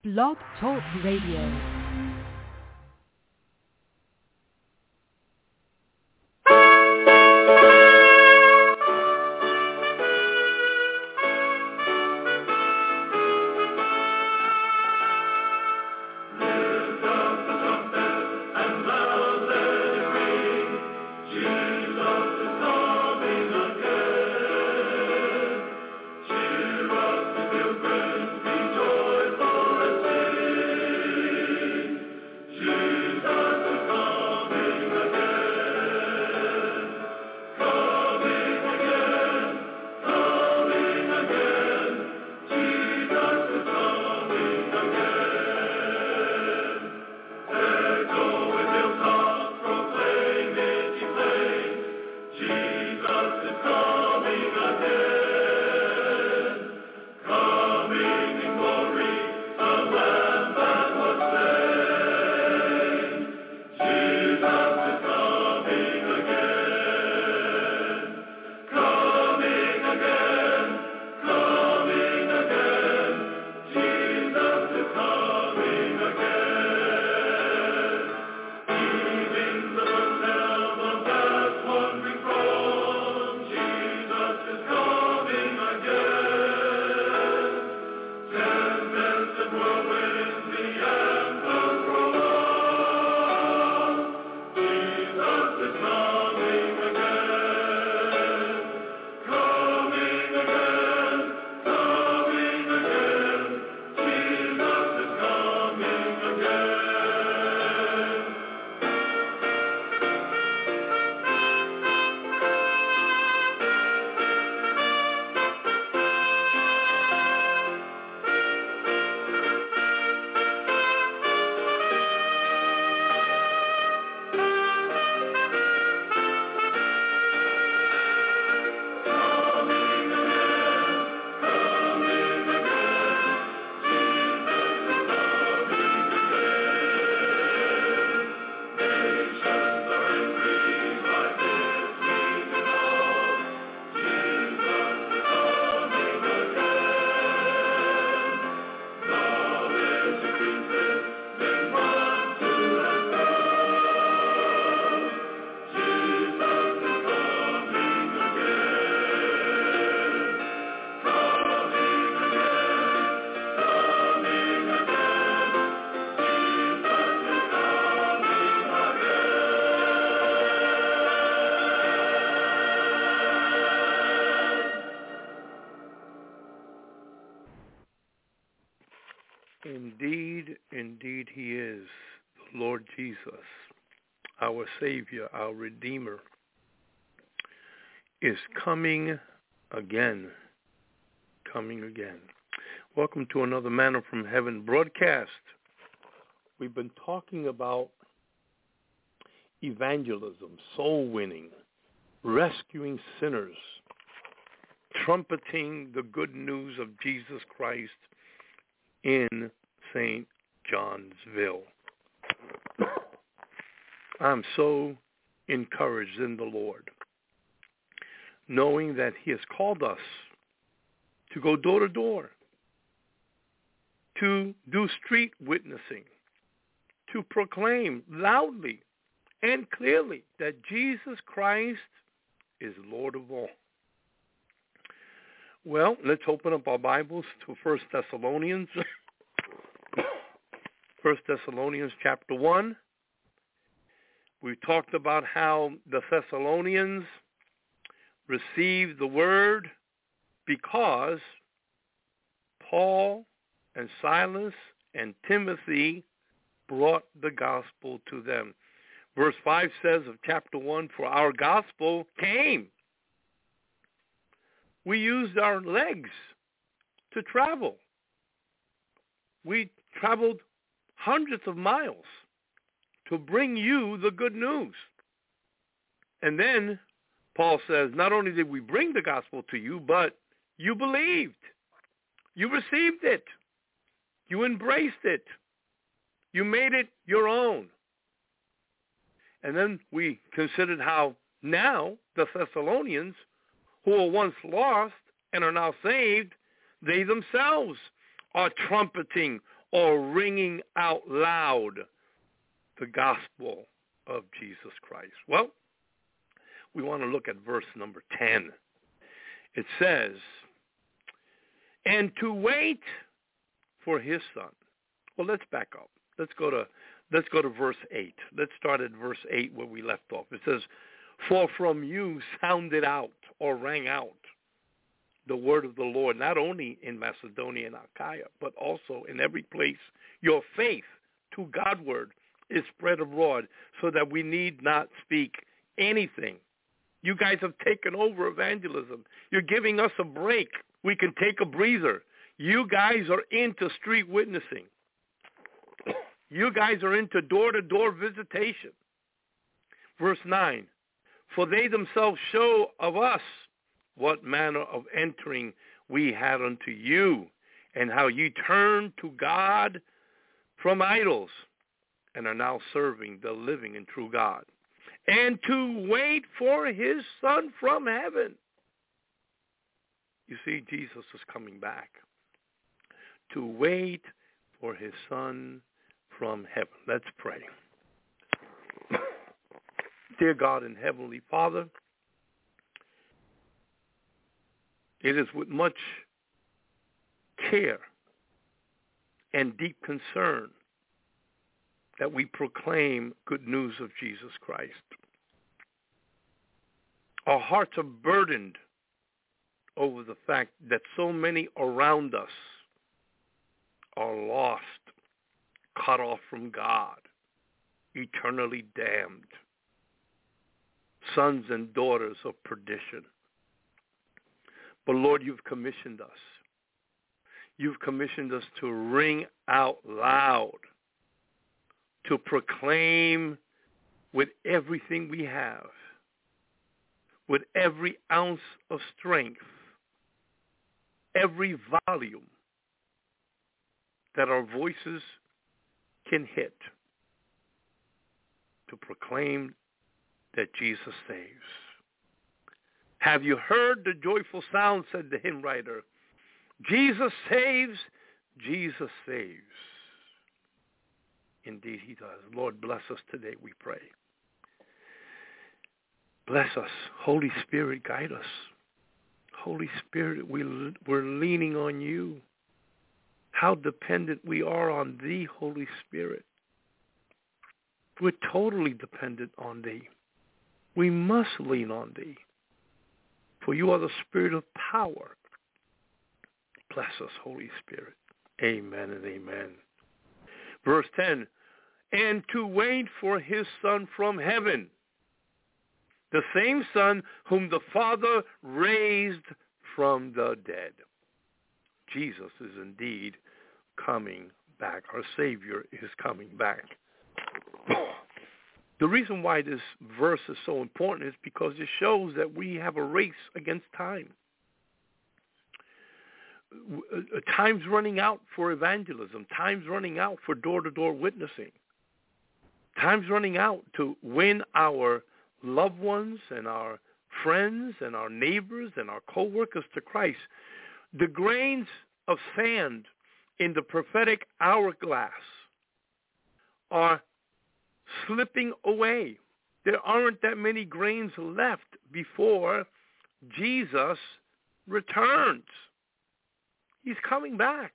Blog Talk Radio. Indeed, He is the Lord Jesus, our Savior, our Redeemer, is coming again. Welcome to another Manna from Heaven broadcast. We've been talking about evangelism, soul winning, rescuing sinners, trumpeting the good news of Jesus Christ in St. Johnsville. I'm so encouraged in the Lord, knowing that He has called us to go door to door, to do street witnessing, to proclaim loudly and clearly that Jesus Christ is Lord of all. Well, let's open up our Bibles to 1 Thessalonians. 1 Thessalonians chapter 1. We talked about how the Thessalonians received the word because Paul and Silas and Timothy brought the gospel to them. Verse 5 says of chapter 1, for our gospel came. We used our legs to travel. We traveled hundreds of miles to bring you the good news. And then Paul says, not only did we bring the gospel to you, but you believed. You received it. You embraced it. You made it your own. And then we considered how now the Thessalonians, who were once lost and are now saved, they themselves are trumpeting or ringing out loud the gospel of Jesus Christ? Well, we want to look at verse number 10. It says, and to wait for his son. Well, let's back up. Let's go to verse 8. Let's start at verse 8 where we left off. It says, for from you sounded out or rang out the word of the Lord, not only in Macedonia and Achaia, but also in every place. Your faith to Godward is spread abroad, so that we need not speak anything. You guys have taken over evangelism. You're giving us a break. We can take a breather. You guys are into street witnessing. You guys are into door-to-door visitation. Verse 9, for they themselves show of us what manner of entering we had unto you, and how ye turned to God from idols, and are now serving the living and true God, and to wait for his Son from heaven. You see, Jesus is coming back. To wait for his Son from heaven. Let's pray. Dear God and Heavenly Father, it is with much care and deep concern that we proclaim good news of Jesus Christ. Our hearts are burdened over the fact that so many around us are lost, cut off from God, eternally damned, sons and daughters of perdition. But Lord, you've commissioned us. You've commissioned us to ring out loud, to proclaim with everything we have, with every ounce of strength, every volume that our voices can hit, to proclaim that Jesus saves. Have you heard the joyful sound, said the hymn writer. Jesus saves, Jesus saves. Indeed he does. Lord, bless us today, we pray. Bless us. Holy Spirit, guide us. Holy Spirit, we're leaning on you. How dependent we are on thee, Holy Spirit. We're totally dependent on thee. We must lean on thee, for you are the Spirit of power. Bless us, Holy Spirit. Amen and amen. Verse 10, and to wait for his Son from heaven, the same Son whom the Father raised from the dead. Jesus is indeed coming back. Our Savior is coming back. The reason why this verse is so important is because it shows that we have a race against time. Time's running out for evangelism. Time's running out for door-to-door witnessing. Time's running out to win our loved ones and our friends and our neighbors and our co-workers to Christ. The grains of sand in the prophetic hourglass are slipping away. There aren't that many grains left before Jesus returns. He's coming back.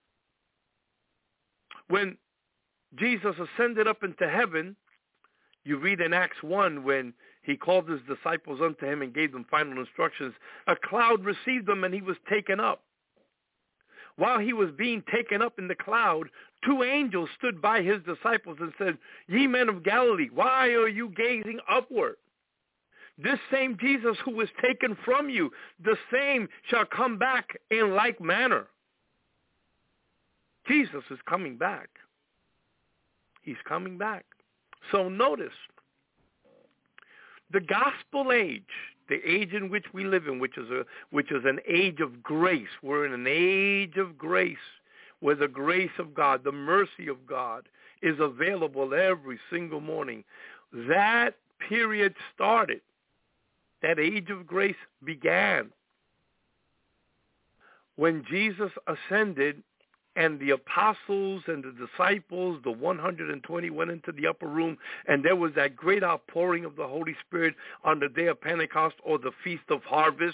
When Jesus ascended up into heaven, you read in Acts 1 when he called his disciples unto him and gave them final instructions, a cloud received them and he was taken up. While he was being taken up in the cloud, two angels stood by his disciples and said, ye men of Galilee, why are you gazing upward? This same Jesus who was taken from you, the same shall come back in like manner. Jesus is coming back. He's coming back. So notice, the gospel age, the age in which we live in, which is an age of grace. We're in an age of grace where the grace of God, the mercy of God is available every single morning. That period started. That age of grace began when Jesus ascended and the apostles and the disciples, the 120, went into the upper room, and there was that great outpouring of the Holy Spirit on the day of Pentecost, or the Feast of Harvest.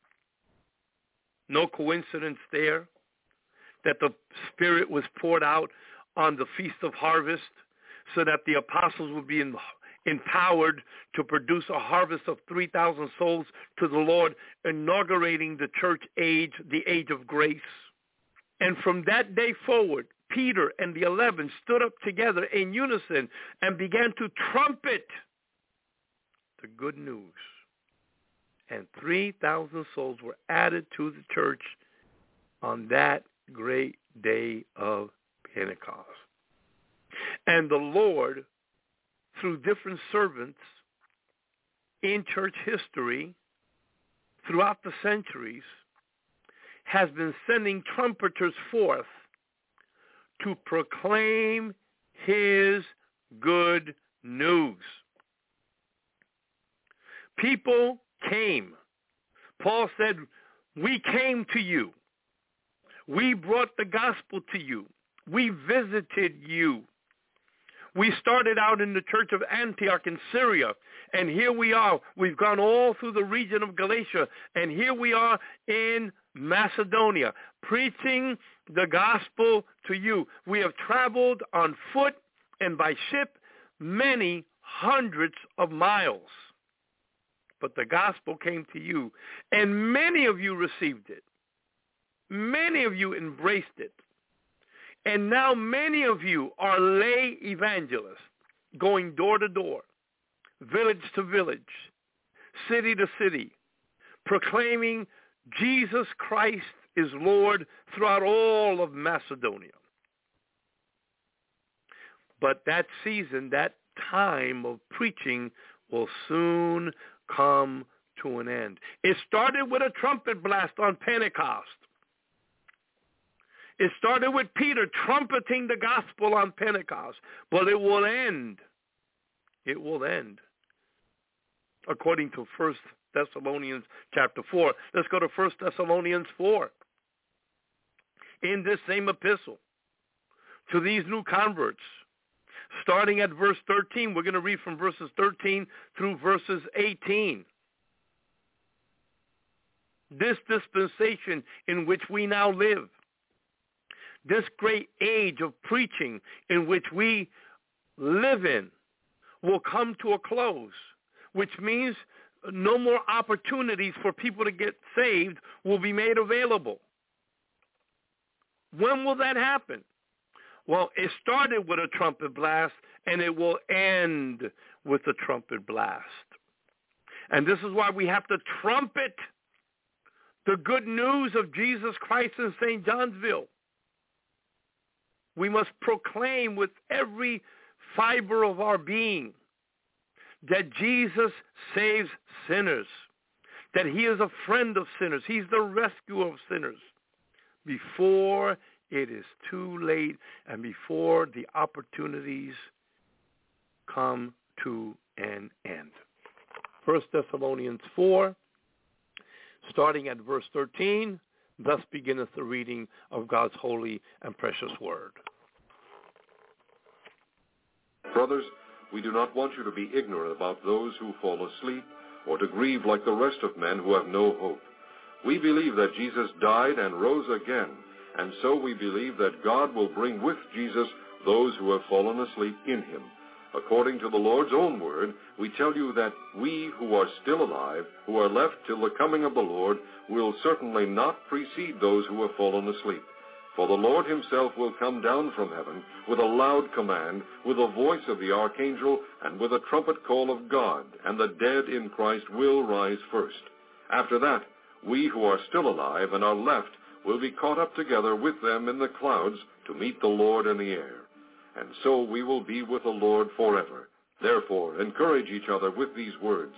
No coincidence there that the Spirit was poured out on the Feast of Harvest so that the apostles would be empowered to produce a harvest of 3,000 souls to the Lord, inaugurating the church age, the age of grace. And from that day forward, Peter and the 11 stood up together in unison and began to trumpet the good news. And 3,000 souls were added to the church on that great day of Pentecost. And the Lord, through different servants in church history throughout the centuries, has been sending trumpeters forth to proclaim his good news. People came. Paul said, we came to you. We brought the gospel to you. We visited you. We started out in the church of Antioch in Syria, and here we are. We've gone all through the region of Galatia, and here we are in Macedonia, preaching the gospel to you. We have traveled on foot and by ship many hundreds of miles. But the gospel came to you, and many of you received it. Many of you embraced it. And now many of you are lay evangelists, going door to door, village to village, city to city, proclaiming Jesus Christ is Lord throughout all of Macedonia. But that season, that time of preaching will soon come to an end. It started with a trumpet blast on Pentecost. It started with Peter trumpeting the gospel on Pentecost, but it will end. It will end. According to 1 Thessalonians chapter 4. Let's go to 1 Thessalonians 4. In this same epistle to these new converts, starting at verse 13, we're going to read from verses 13 through verses 18. This dispensation in which we now live, this great age of preaching in which we live in, will come to a close, which means no more opportunities for people to get saved will be made available. When will that happen? Well, it started with a trumpet blast, and it will end with a trumpet blast. And this is why we have to trumpet the good news of Jesus Christ in St. Johnsville. We must proclaim with every fiber of our being that Jesus saves sinners, that he is a friend of sinners. He's the rescuer of sinners before it is too late and before the opportunities come to an end. 1 Thessalonians 4, starting at verse 13, thus beginneth the reading of God's holy and precious word. Brothers, we do not want you to be ignorant about those who fall asleep, or to grieve like the rest of men who have no hope. We believe that Jesus died and rose again, and so we believe that God will bring with Jesus those who have fallen asleep in him. According to the Lord's own word, we tell you that we who are still alive, who are left till the coming of the Lord, will certainly not precede those who have fallen asleep. For the Lord himself will come down from heaven with a loud command, with the voice of the archangel, and with a trumpet call of God, and the dead in Christ will rise first. After that, we who are still alive and are left will be caught up together with them in the clouds to meet the Lord in the air. And so we will be with the Lord forever. Therefore, encourage each other with these words.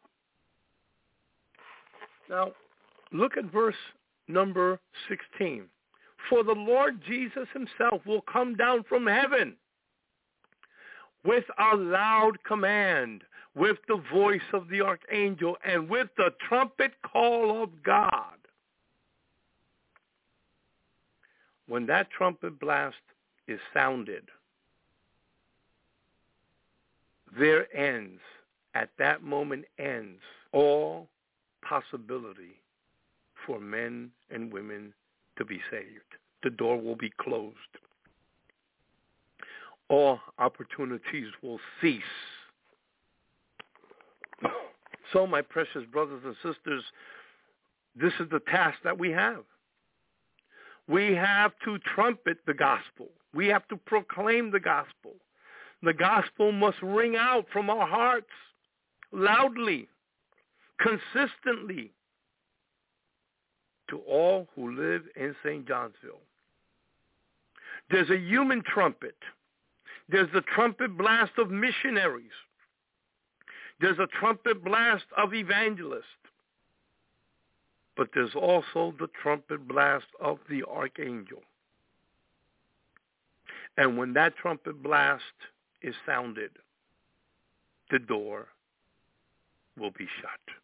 Now, look at verse number 16. For the Lord Jesus himself will come down from heaven with a loud command, with the voice of the archangel, and with the trumpet call of God. when that trumpet blast is sounded, at that moment ends all possibility for men and women to be saved. The door will be closed. All opportunities will cease. So, my precious brothers and sisters, this is the task that we have. We have to trumpet the gospel. We have to proclaim the gospel. The gospel must ring out from our hearts loudly, consistently, to all who live in St. Johnsville. There's a human trumpet. There's the trumpet blast of missionaries. There's a trumpet blast of evangelists. But there's also the trumpet blast of the archangel. And when that trumpet blast is sounded, the door will be shut.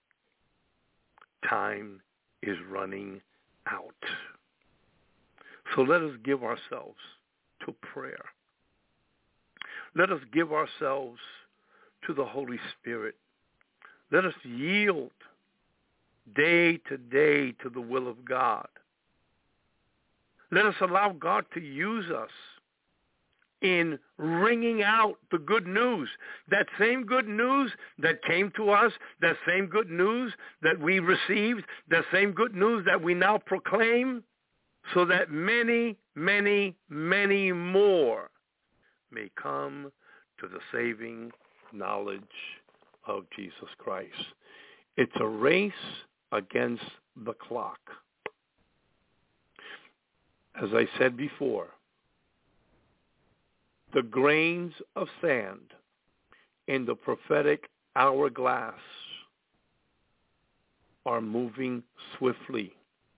Time is running out. So let us give ourselves to prayer. Let us give ourselves to the Holy Spirit. Let us yield day to day to the will of God. Let us allow God to use us in ringing out the good news. That same good news that came to us, that same good news that we received, that same good news that we now proclaim, so that many, many, many more may come to the saving knowledge of Jesus Christ. It's a race against the clock. As I said before, the grains of sand in the prophetic hourglass are moving swiftly.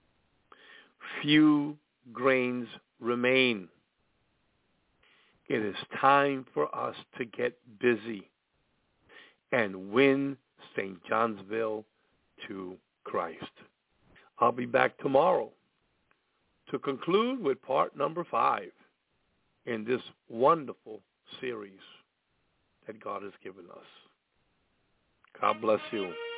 Few grains remain. It is time for us to get busy and win St. Johnsville to Christ. I'll be back tomorrow to conclude with part number 5 in this wonderful series that God has given us. God bless you.